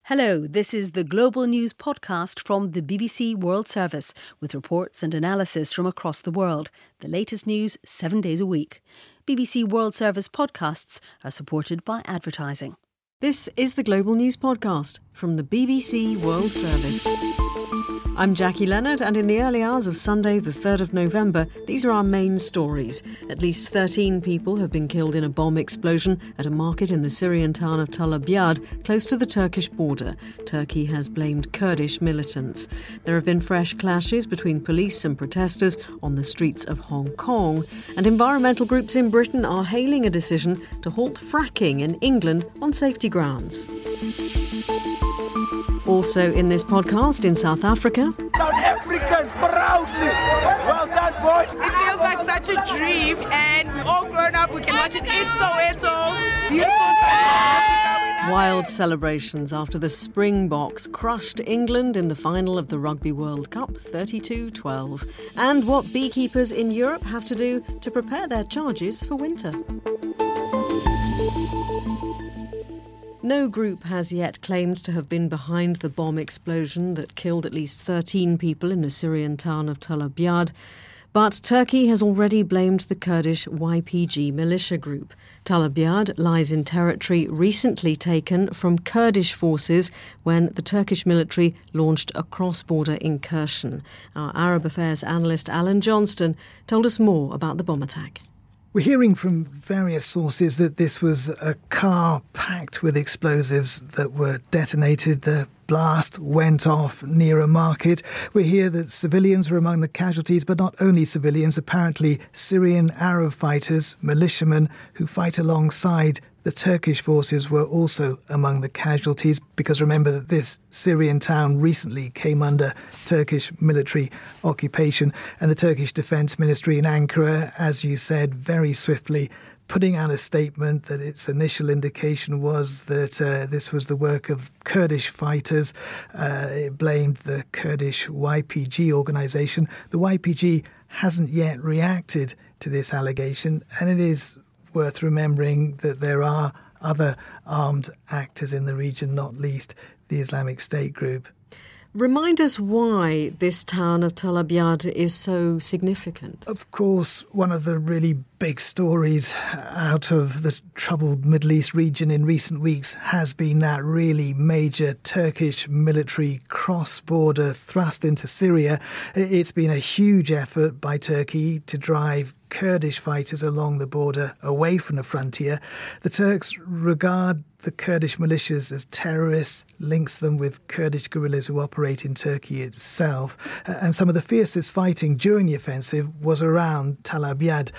Hello, this is the Global News podcast from the BBC World Service with reports and analysis from across the world. The latest news 7 days a week. BBC World Service podcasts are supported by advertising. This is the Global News podcast from the BBC World Service. I'm Jackie Leonard, and in the early hours of Sunday, the 3rd of November, these are our main stories. At least 13 people have been killed in a bomb explosion at a market in the Syrian town of Tal Abyad, close to the Turkish border. Turkey has blamed Kurdish militants. There have been fresh clashes between police and protesters on the streets of Hong Kong, and environmental groups in Britain are hailing a decision to halt fracking in England on safety grounds. Also in this podcast, in South Africa... South African, proudly! Well done, boys! It feels like such a dream, and we've all grown up. We can watch it in Soweto. Beautiful. Wild celebrations after the Springboks crushed England in the final of the Rugby World Cup 32-12. And what beekeepers in Europe have to do to prepare their charges for winter. No group has yet claimed to have been behind the bomb explosion that killed at least 13 people in the Syrian town of Tal Abyad. But Turkey has already blamed the Kurdish YPG militia group. Tal Abyad lies in territory recently taken from Kurdish forces when the Turkish military launched a cross-border incursion. Our Arab affairs analyst Alan Johnston told us more about the bomb attack. We're hearing from various sources that this was a car packed with explosives that were detonated. The blast went off near a market. We hear that civilians were among the casualties, but not only civilians, apparently Syrian Arab fighters, militiamen who fight alongside the Turkish forces were also among the casualties, because remember that this Syrian town recently came under Turkish military occupation, and the Turkish Defence Ministry in Ankara, as you said, very swiftly putting out a statement that its initial indication was that this was the work of Kurdish fighters. It blamed the Kurdish YPG organisation. The YPG hasn't yet reacted to this allegation, and it is worth remembering that there are other armed actors in the region, not least the Islamic State group. Remind us why this town of Tal Abyad is so significant. Of course, one of the really big stories out of the troubled Middle East region in recent weeks has been that really major Turkish military cross-border thrust into Syria. It's been a huge effort by Turkey to drive Kurdish fighters along the border away from the frontier. The Turks regard the Kurdish militias as terrorists, links them with Kurdish guerrillas who operate in Turkey itself. And some of the fiercest fighting during the offensive was around Tal Abyad.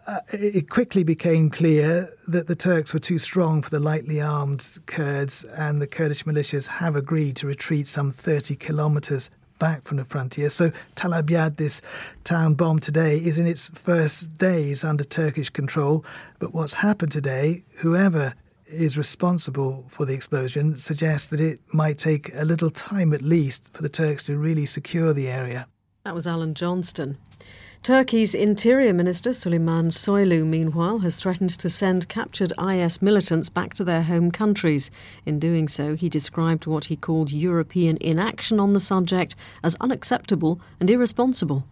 It quickly became clear that the Turks were too strong for the lightly armed Kurds, and the Kurdish militias have agreed to retreat some 30 kilometres back from the frontier. So Tal Abyad, this town bombed today, is in its first days under Turkish control. But what's happened today, whoever is responsible for the explosion suggests that it might take a little time at least for the Turks to really secure the area. That was Alan Johnston. Turkey's Interior Minister Suleyman Soylu, meanwhile, has threatened to send captured IS militants back to their home countries. In doing so, he described what he called European inaction on the subject as unacceptable and irresponsible.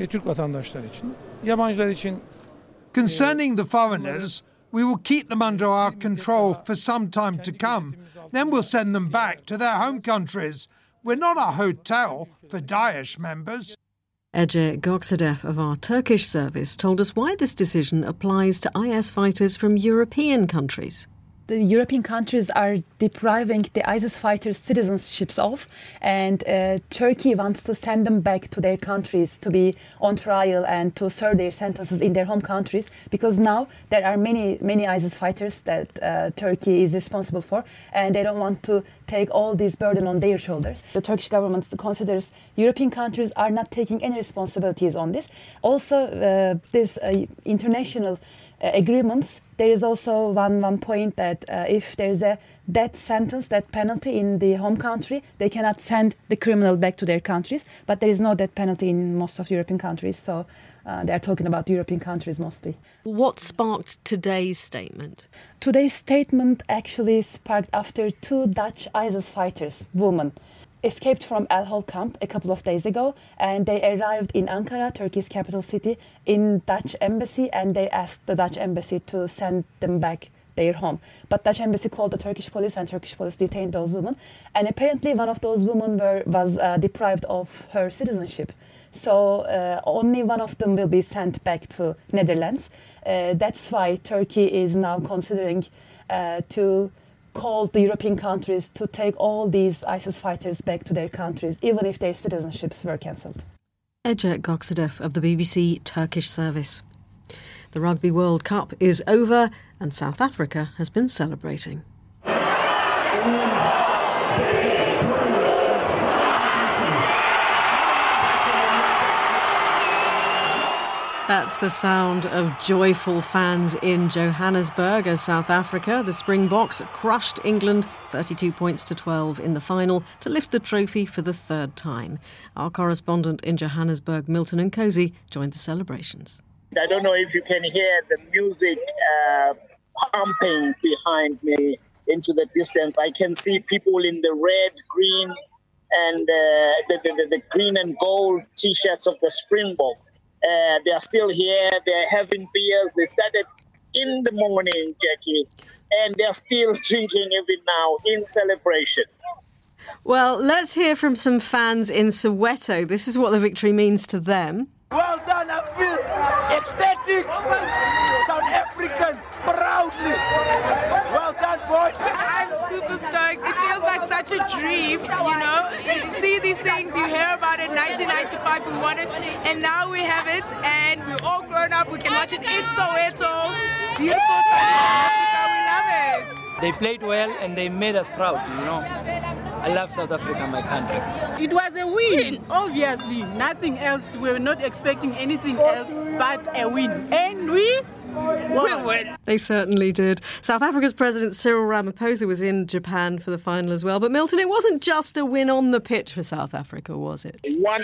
Concerning the foreigners, we will keep them under our control for some time to come. Then we'll send them back to their home countries. We're not a hotel for Daesh members. Ece Gökçedef of our Turkish service told us why this decision applies to IS fighters from European countries. The European countries are depriving the ISIS fighters' citizenships of, and Turkey wants to send them back to their countries to be on trial and to serve their sentences in their home countries, because now there are many ISIS fighters that Turkey is responsible for, and they don't want to take all this burden on their shoulders. The Turkish government considers European countries are not taking any responsibilities on this. Also, this international agreements, there is also one point that if there is a death sentence, death penalty in the home country, they cannot send the criminal back to their countries. But there is no death penalty in most of European countries, so they are talking about European countries mostly. What sparked today's statement? Today's statement actually sparked after 2 Dutch ISIS fighters, women, escaped from Al Hol camp a couple of days ago, and they arrived in Ankara, Turkey's capital city, in Dutch embassy, and they asked the Dutch embassy to send them back their home. But Dutch embassy called the Turkish police, and Turkish police detained those women. And apparently one of those women was deprived of her citizenship. So only one of them will be sent back to Netherlands. That's why Turkey is now considering to call the European countries to take all these ISIS fighters back to their countries, even if their citizenships were cancelled. Ece Gökçedef of the BBC Turkish service. The Rugby World Cup is over and South Africa has been celebrating. That's the sound of joyful fans in Johannesburg as South Africa, the Springboks, crushed England 32 points to 12 in the final to lift the trophy for the 3rd time. Our correspondent in Johannesburg, Milton Nkosi, joined the celebrations. I don't know if you can hear the music pumping behind me into the distance. I can see people in the red, green and the green and gold T-shirts of the Springboks. They are still here. They're having beers. They started in the morning, Jackie, and they're still drinking even now in celebration. Well, let's hear from some fans in Soweto. This is what the victory means to them. Well done, I feel ecstatic. South African, proudly. Well done, boys. I'm super stoked. It feels like such a dream, you know. You see these things, you hear about it, 1995 we won it, and now we have it, and we're all grown up, we can watch it in Soweto. Beautiful South Africa, we love it. They played well and they made us proud, you know. I love South Africa, my country. It was a win, obviously. Nothing else. We were not expecting anything else but a win. And we won. They certainly did. South Africa's President Cyril Ramaphosa was in Japan for the final as well. But Milton, it wasn't just a win on the pitch for South Africa, was it?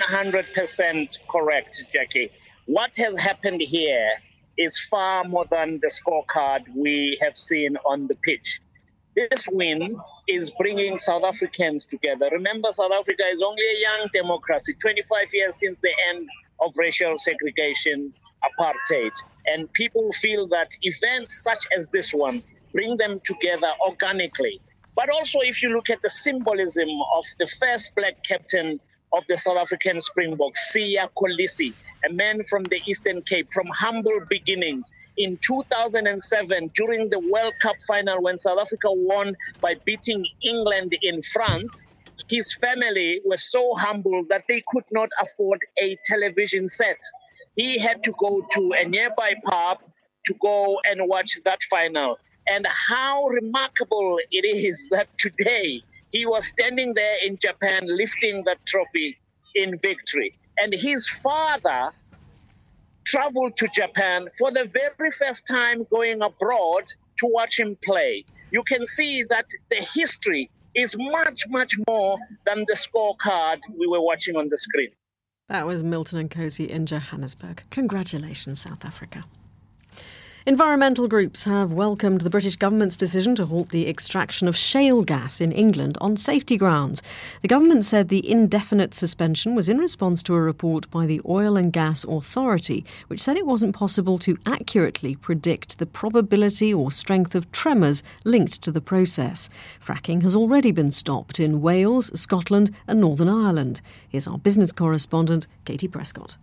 100% correct, Jackie. What has happened here is far more than the scorecard we have seen on the pitch. This win is bringing South Africans together. Remember, South Africa is only a young democracy, 25 years since the end of racial segregation, apartheid. And people feel that events such as this one bring them together organically. But also, if you look at the symbolism of the first black captain of the South African Springboks, Siya Kolisi, a man from the Eastern Cape, from humble beginnings. In 2007, during the World Cup final, when South Africa won by beating England in France, his family was so humble that they could not afford a television set. He had to go to a nearby pub to go and watch that final. And how remarkable it is that today he was standing there in Japan lifting that trophy in victory. And his father traveled to Japan for the very first time, going abroad to watch him play. You can see that the history is much, much more than the scorecard we were watching on the screen. That was Milton Nkosi in Johannesburg. Congratulations, South Africa. Environmental groups have welcomed the British government's decision to halt the extraction of shale gas in England on safety grounds. The government said the indefinite suspension was in response to a report by the Oil and Gas Authority, which said it wasn't possible to accurately predict the probability or strength of tremors linked to the process. Fracking has already been stopped in Wales, Scotland and Northern Ireland. Here's our business correspondent, Katie Prescott.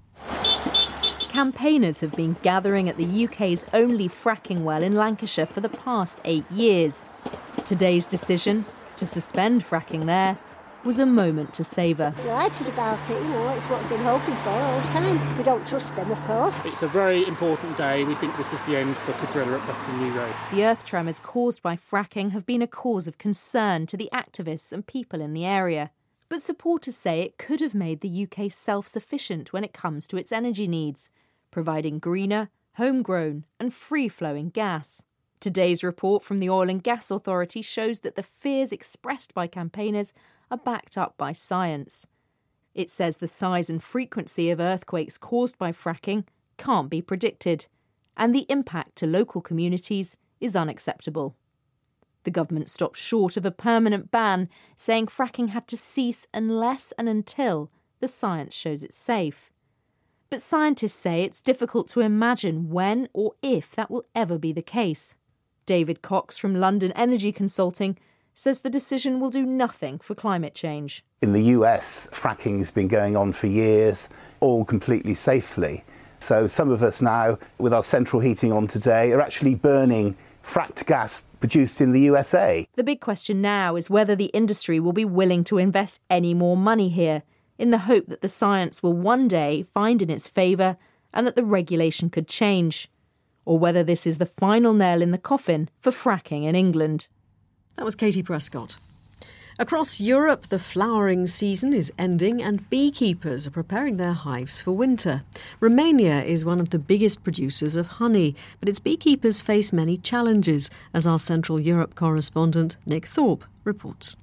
Campaigners have been gathering at the UK's only fracking well in Lancashire for the past 8 years. Today's decision to suspend fracking there was a moment to savour. Delighted about it, it's what we've been hoping for all the time. We don't trust them, of course. It's a very important day. We think this is the end for Cadrilla at Preston New Road. The earth tremors caused by fracking have been a cause of concern to the activists and people in the area. But supporters say it could have made the UK self-sufficient when it comes to its energy needs, providing greener, homegrown and free-flowing gas. Today's report from the Oil and Gas Authority shows that the fears expressed by campaigners are backed up by science. It says the size and frequency of earthquakes caused by fracking can't be predicted, and the impact to local communities is unacceptable. The government stopped short of a permanent ban, saying fracking had to cease unless and until the science shows it's safe. But scientists say it's difficult to imagine when or if that will ever be the case. David Cox from London Energy Consulting says the decision will do nothing for climate change. In the US, fracking has been going on for years, all completely safely. So some of us now, with our central heating on today, are actually burning fracked gas produced in the USA. The big question now is whether the industry will be willing to invest any more money here, in the hope that the science will one day find in its favour and that the regulation could change, or whether this is the final nail in the coffin for fracking in England. That was Katie Prescott. Across Europe, the flowering season is ending and beekeepers are preparing their hives for winter. Romania is one of the biggest producers of honey, but its beekeepers face many challenges, as our Central Europe correspondent Nick Thorpe reports.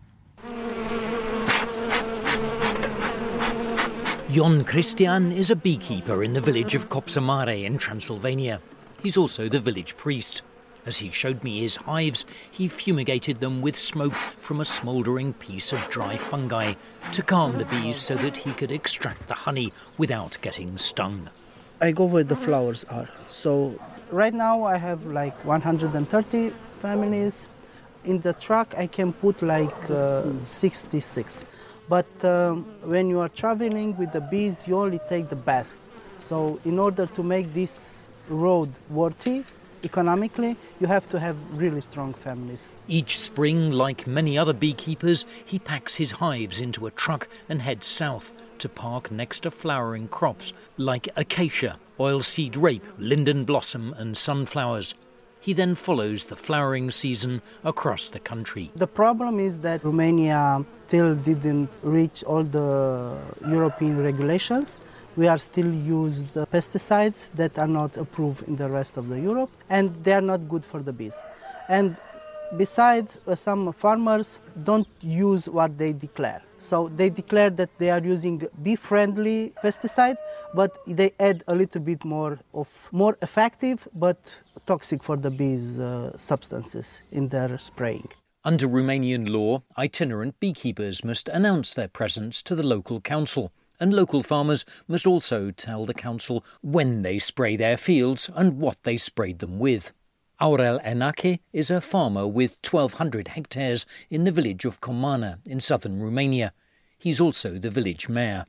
Jon Christian is a beekeeper in the village of Kopsamare in Transylvania. He's also the village priest. As he showed me his hives, he fumigated them with smoke from a smouldering piece of dry fungi to calm the bees so that he could extract the honey without getting stung. I go where the flowers are. So right now I have like 130 families. In the truck I can put like 66. But when you are traveling with the bees, you only take the best. So in order to make this road worthy, economically, you have to have really strong families. Each spring, like many other beekeepers, he packs his hives into a truck and heads south to park next to flowering crops like acacia, oilseed rape, linden blossom and sunflowers. He then follows the flowering season across the country. The problem is that Romania still didn't reach all the European regulations. We are still use pesticides that are not approved in the rest of the Europe, and they are not good for the bees. And besides, some farmers don't use what they declare. So they declare that they are using bee-friendly pesticide, but they add a little bit more effective but toxic for the bees substances in their spraying. Under Romanian law, itinerant beekeepers must announce their presence to the local council. And local farmers must also tell the council when they spray their fields and what they sprayed them with. Aurel Enache is a farmer with 1,200 hectares in the village of Comana in southern Romania. He's also the village mayor.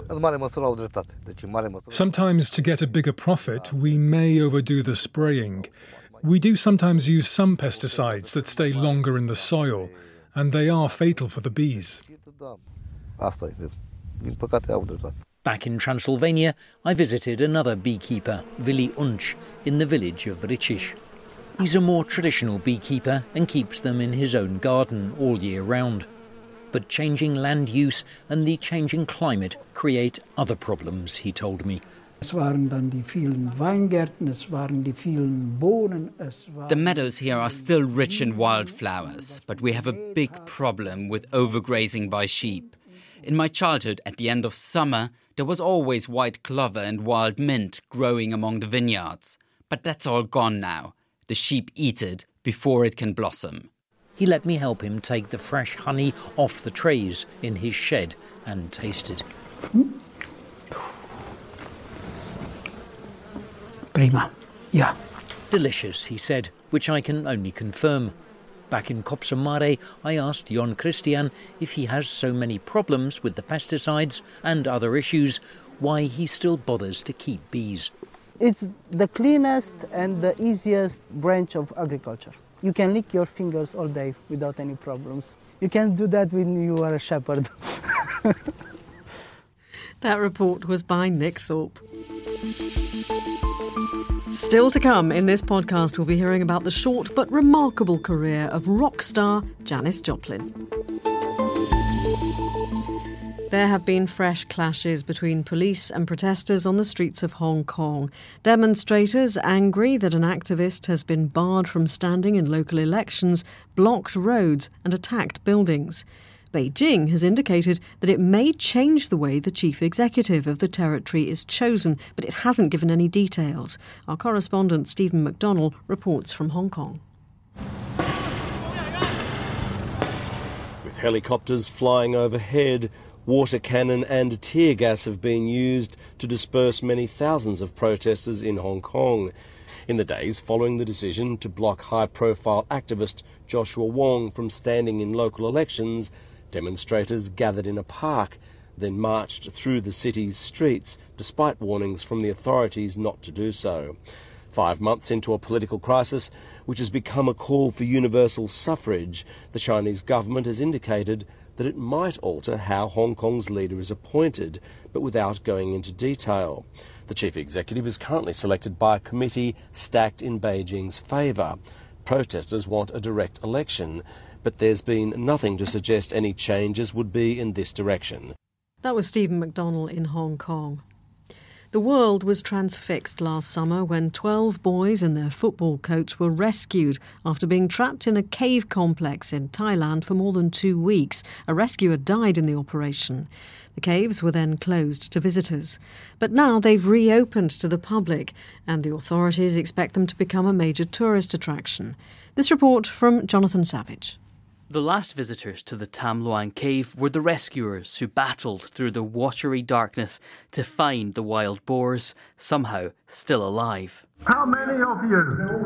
Sometimes to get a bigger profit, we may overdo the spraying. We do sometimes use some pesticides that stay longer in the soil, and they are fatal for the bees. Back in Transylvania, I visited another beekeeper, Vili Unch, in the village of Riciș. He's a more traditional beekeeper and keeps them in his own garden all year round. But changing land use and the changing climate create other problems, he told me. The meadows here are still rich in wildflowers, but we have a big problem with overgrazing by sheep. In my childhood, at the end of summer, there was always white clover and wild mint growing among the vineyards. But that's all gone now. The sheep eat it before it can blossom. He let me help him take the fresh honey off the trays in his shed and taste it. Prima, yeah. Delicious, he said, which I can only confirm. Back in Kopsamare, I asked Jon Christian if he has so many problems with the pesticides and other issues, why he still bothers to keep bees. It's the cleanest and the easiest branch of agriculture. You can lick your fingers all day without any problems. You can do that when you are a shepherd. That report was by Nick Thorpe. Still to come in this podcast, we'll be hearing about the short but remarkable career of rock star Janis Joplin. There have been fresh clashes between police and protesters on the streets of Hong Kong. Demonstrators, angry that an activist has been barred from standing in local elections, blocked roads and attacked buildings. Beijing has indicated that it may change the way the chief executive of the territory is chosen, but it hasn't given any details. Our correspondent Stephen McDonnell reports from Hong Kong. With helicopters flying overhead, water cannon and tear gas have been used to disperse many thousands of protesters in Hong Kong. In the days following the decision to block high-profile activist Joshua Wong from standing in local elections, demonstrators gathered in a park, then marched through the city's streets, despite warnings from the authorities not to do so. 5 months into a political crisis, which has become a call for universal suffrage, the Chinese government has indicated that it might alter how Hong Kong's leader is appointed, but without going into detail. The chief executive is currently selected by a committee stacked in Beijing's favour. Protesters want a direct election, but there's been nothing to suggest any changes would be in this direction. That was Stephen McDonnell in Hong Kong. The world was transfixed last summer when 12 boys and their football coach were rescued after being trapped in a cave complex in Thailand for more than 2 weeks. A rescuer died in the operation. The caves were then closed to visitors. But now they've reopened to the public, and the authorities expect them to become a major tourist attraction. This report from Jonathan Savage. The last visitors to the Tam Luang cave were the rescuers who battled through the watery darkness to find the wild boars, somehow still alive. How many of you?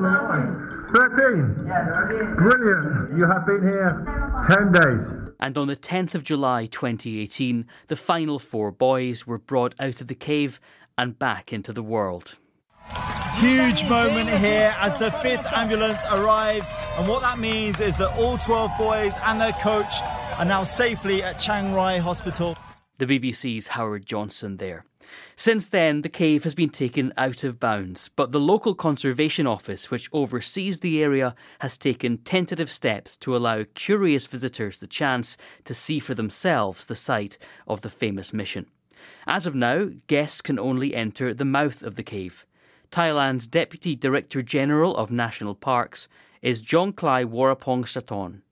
13? Yeah, 13. Brilliant. You have been here 10 days. And on the 10th of July 2018, the final 4 boys were brought out of the cave and back into the world. Huge moment here as the 5th ambulance arrives, and what that means is that all 12 boys and their coach are now safely at Chiang Rai Hospital. The BBC's Howard Johnson there. Since then, the cave has been taken out of bounds, but the local conservation office, which oversees the area, has taken tentative steps to allow curious visitors the chance to see for themselves the site of the famous mission. As of now, guests can only enter the mouth of the cave. Thailand's Deputy Director General of National Parks is Jongklai Warapong Sathorn.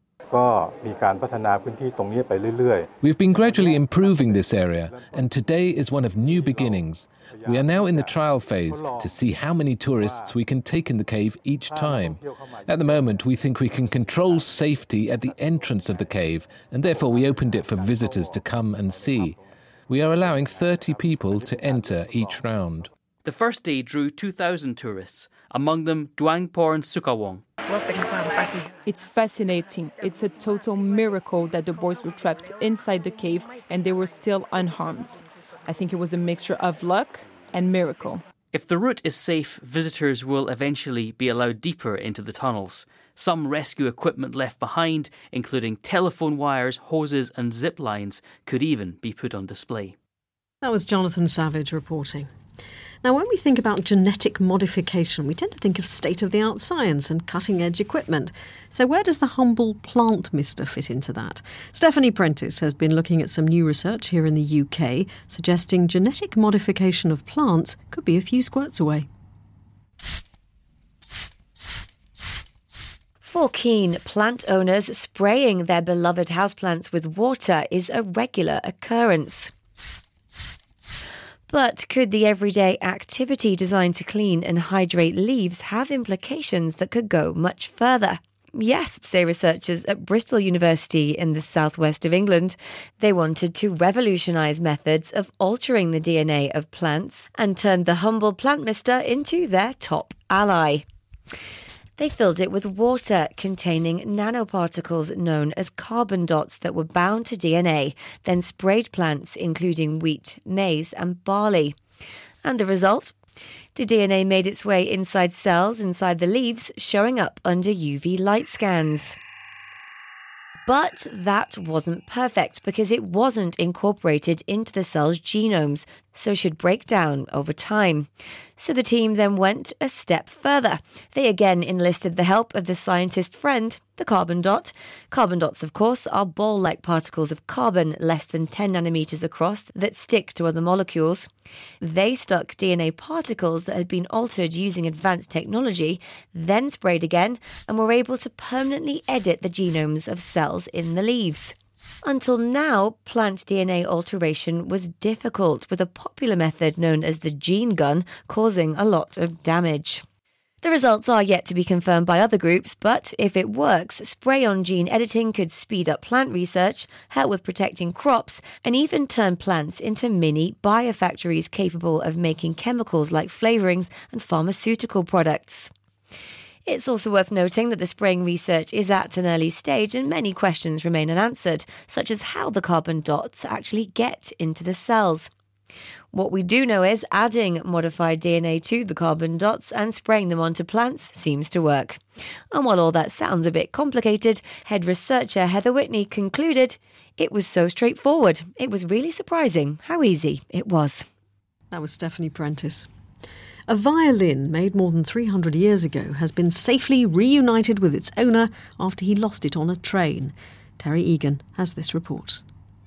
We've been gradually improving this area, and today is one of new beginnings. We are now in the trial phase to see how many tourists we can take in the cave each time. At the moment, we think we can control safety at the entrance of the cave, and therefore we opened it for visitors to come and see. We are allowing 30 people to enter each round. The first day drew 2,000 tourists, among them Duangporn Sukawong. It's fascinating. It's a total miracle that the boys were trapped inside the cave and they were still unharmed. I think it was a mixture of luck and miracle. If the route is safe, visitors will eventually be allowed deeper into the tunnels. Some rescue equipment left behind, including telephone wires, hoses and zip lines, could even be put on display. That was Jonathan Savage reporting. Now, when we think about genetic modification, we tend to think of state-of-the-art science and cutting-edge equipment. So where does the humble plant mister fit into that? Stephanie Prentice has been looking at some new research here in the UK, suggesting genetic modification of plants could be a few squirts away. For keen plant owners, spraying their beloved houseplants with water is a regular occurrence. But could the everyday activity designed to clean and hydrate leaves have implications that could go much further? Yes, say researchers at Bristol University in the southwest of England. They wanted to revolutionise methods of altering the DNA of plants and turned the humble plant mister into their top ally. They filled it with water containing nanoparticles known as carbon dots that were bound to DNA, then sprayed plants including wheat, maize and barley. And the result? The DNA made its way inside cells inside the leaves, showing up under UV light scans. But that wasn't perfect because it wasn't incorporated into the cells' genomes. so should break down over time. So the team then went a step further. They again enlisted the help of the scientist friend, the carbon dot. Carbon dots, of course, are ball-like particles of carbon less than 10 nanometers across that stick to other molecules. They stuck DNA particles that had been altered using advanced technology, then sprayed again, and were able to permanently edit the genomes of cells in the leaves. Until now, plant DNA alteration was difficult, with a popular method known as the gene gun causing a lot of damage. The results are yet to be confirmed by other groups, but if it works, spray-on gene editing could speed up plant research, help with protecting crops, and even turn plants into mini biofactories capable of making chemicals like flavourings and pharmaceutical products. It's also worth noting that the spraying research is at an early stage and many questions remain unanswered, such as how the carbon dots actually get into the cells. What we do know is adding modified DNA to the carbon dots and spraying them onto plants seems to work. And while all that sounds a bit complicated, head researcher Heather Whitney concluded it was so straightforward. It was really surprising how easy it was. That was Stephanie Prentice. A violin made more than 300 years ago has been safely reunited with its owner after he lost it on a train. Terry Egan has this report.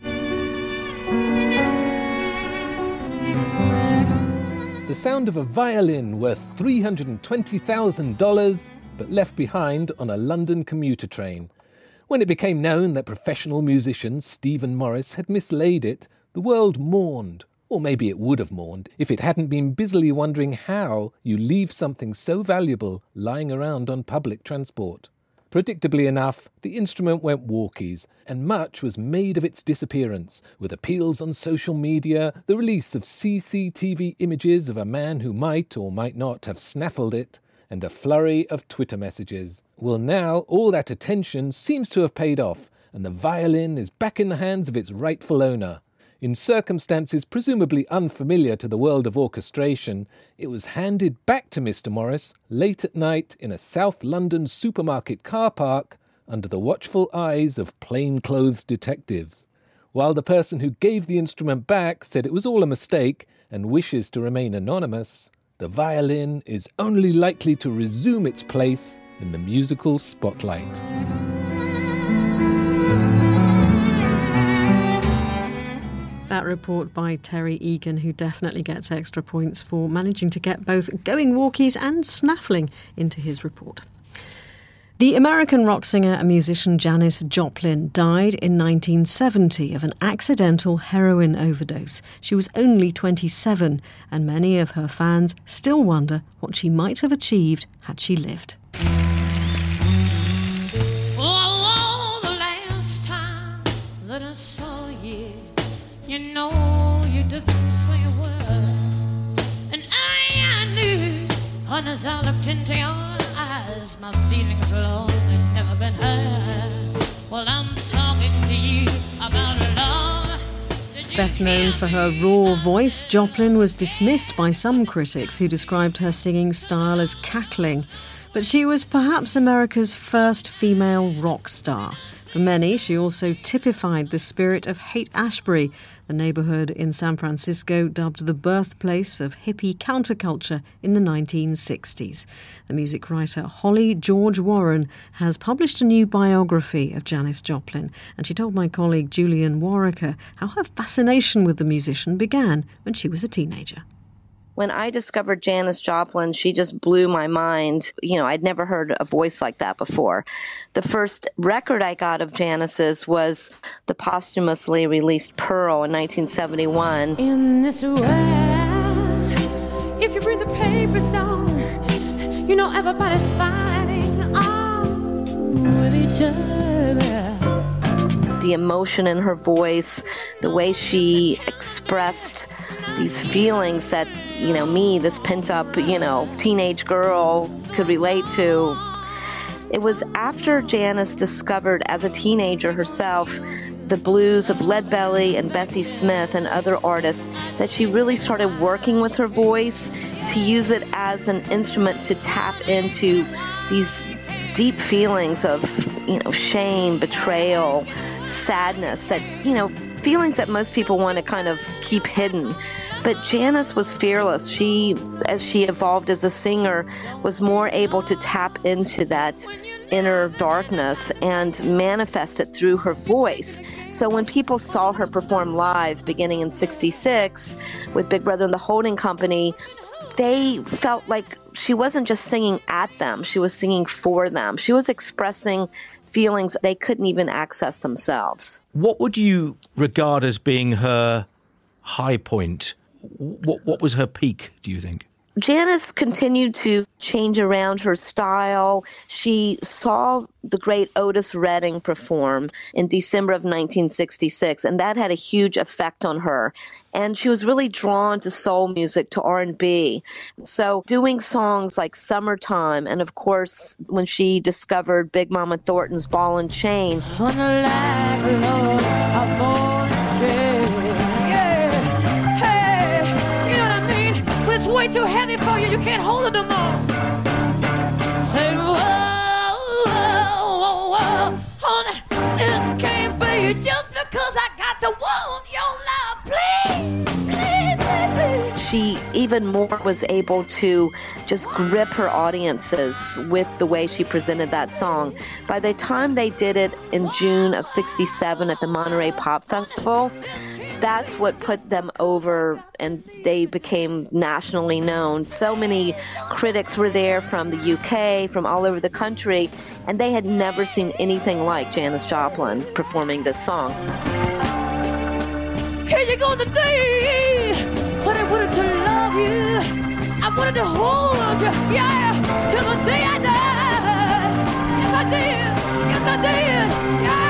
The sound of a violin worth $320,000, but left behind on a London commuter train. When it became known that professional musician Stephen Morris had mislaid it, the world mourned. Or maybe it would have mourned if it hadn't been busily wondering how you leave something so valuable lying around on public transport. Predictably enough, the instrument went walkies, and much was made of its disappearance, with appeals on social media, the release of CCTV images of a man who might or might not have snaffled it, and a flurry of Twitter messages. Well, now all that attention seems to have paid off, and the violin is back in the hands of its rightful owner. In circumstances presumably unfamiliar to the world of orchestration, it was handed back to Mr. Morris late at night in a South London supermarket car park under the watchful eyes of plainclothes detectives. While the person who gave the instrument back said it was all a mistake and wishes to remain anonymous, the violin is only likely to resume its place in the musical spotlight. That report by Terry Egan, who definitely gets extra points for managing to get both going walkies and snaffling into his report. The American rock singer and musician Janis Joplin died in 1970 of an accidental heroin overdose. She was only 27, and many of her fans still wonder what she might have achieved had she lived. Oh, the last time that I saw you, you know you didn't say a word, and I knew, as I looked into your eyes, my feelings, Lord, had never been heard. Well, I'm talking to you about love. Best known for her raw voice, Joplin was dismissed by some critics who described her singing style as cackling. But she was perhaps America's first female rock star. For many, she also typified the spirit of Haight-Ashbury, the neighbourhood in San Francisco dubbed the birthplace of hippie counterculture in the 1960s. The music writer Holly George Warren has published a new biography of Janis Joplin, and she told my colleague Julian Warwicker how her fascination with the musician began when she was a teenager. When I discovered Janis Joplin, she just blew my mind. You know, I'd never heard a voice like that before. The first record I got of Janis's was the posthumously released Pearl in 1971. In this world, if you read the papers down, you know everybody's fighting on with each other. The emotion in her voice, the way she expressed these feelings that, you know, me, this pent-up, teenage girl could relate to. It was after Janis discovered as a teenager herself the blues of Leadbelly and Bessie Smith and other artists that she really started working with her voice to use it as an instrument to tap into these deep feelings of, shame, betrayal, sadness, that, feelings that most people want to kind of keep hidden. But Janis was fearless. She, as she evolved as a singer, was more able to tap into that inner darkness and manifest it through her voice. So when people saw her perform live beginning in 1966 with Big Brother and the Holding Company, they felt like she wasn't just singing at them, she was singing for them. She was expressing feelings they couldn't even access themselves. What would you regard as being her high point? What was her peak, do you think? Janis continued to change around her style. She saw the great Otis Redding perform in December of 1966, and that had a huge effect on her. And she was really drawn to soul music, to R&B. So doing songs like Summertime, and of course, when she discovered Big Mama Thornton's Ball and Chain. It's way too heavy for you. You can't hold it no more. Say, whoa, whoa, whoa, honey, it can't be just because I got to want your love. Please, please, please. She even more was able to just grip her audiences with the way she presented that song. By the time they did it in June of 1967 at the Monterey Pop Festival, that's what put them over, and they became nationally known. So many critics were there from the UK, from all over the country, and they had never seen anything like Janis Joplin performing this song. Here you go today, but I wanted to love you. I wanted to hold you, yeah, till the day I died. Yes, I did. Yes, I did. Yeah.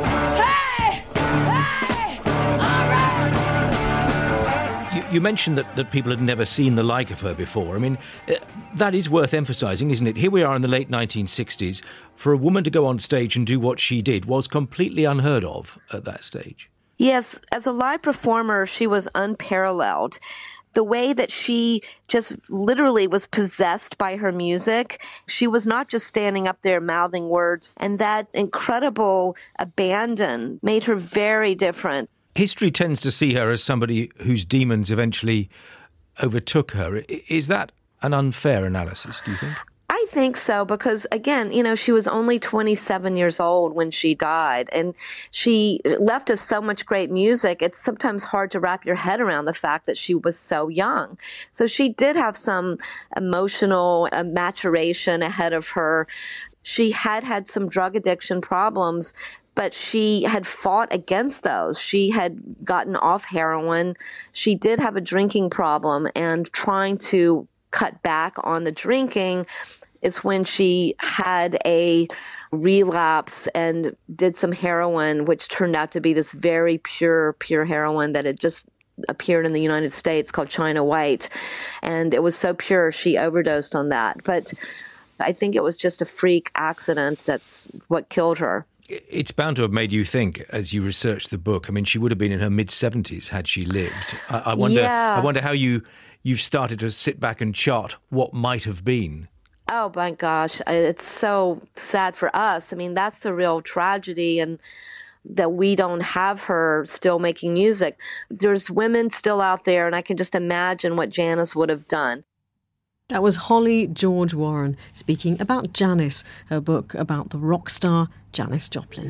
You mentioned that people had never seen the like of her before. I mean, that is worth emphasising, isn't it? Here we are in the late 1960s. For a woman to go on stage and do what she did was completely unheard of at that stage. Yes, as a live performer, she was unparalleled. The way that she just literally was possessed by her music, she was not just standing up there mouthing words, and that incredible abandon made her very different. History tends to see her as somebody whose demons eventually overtook her. Is that an unfair analysis, do you think? I think so, because, again, she was only 27 years old when she died, and she left us so much great music. It's sometimes hard to wrap your head around the fact that she was so young. So she did have some emotional maturation ahead of her. She had some drug addiction problems, but she had fought against those. She had gotten off heroin. She did have a drinking problem, and trying to cut back on the drinking is when she had a relapse and did some heroin, which turned out to be this very pure heroin that had just appeared in the United States called China White. And it was so pure, she overdosed on that. But I think it was just a freak accident. That's what killed her. It's bound to have made you think as you researched the book. I mean, she would have been in her mid-70s had she lived. I wonder how you've started to sit back and chart what might have been. Oh, my gosh. It's so sad for us. I mean, that's the real tragedy, and that we don't have her still making music. There's women still out there, and I can just imagine what Janis would have done. That was Holly George Warren speaking about Janis, her book about the rock star Janis Joplin.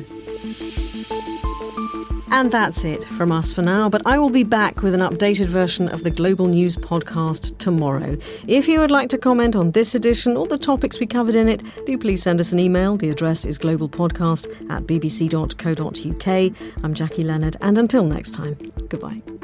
And that's it from us for now, but I will be back with an updated version of the Global News podcast tomorrow. If you would like to comment on this edition or the topics we covered in it, do please send us an email. The address is globalpodcast@bbc.co.uk. I'm Jackie Leonard, and until next time, goodbye.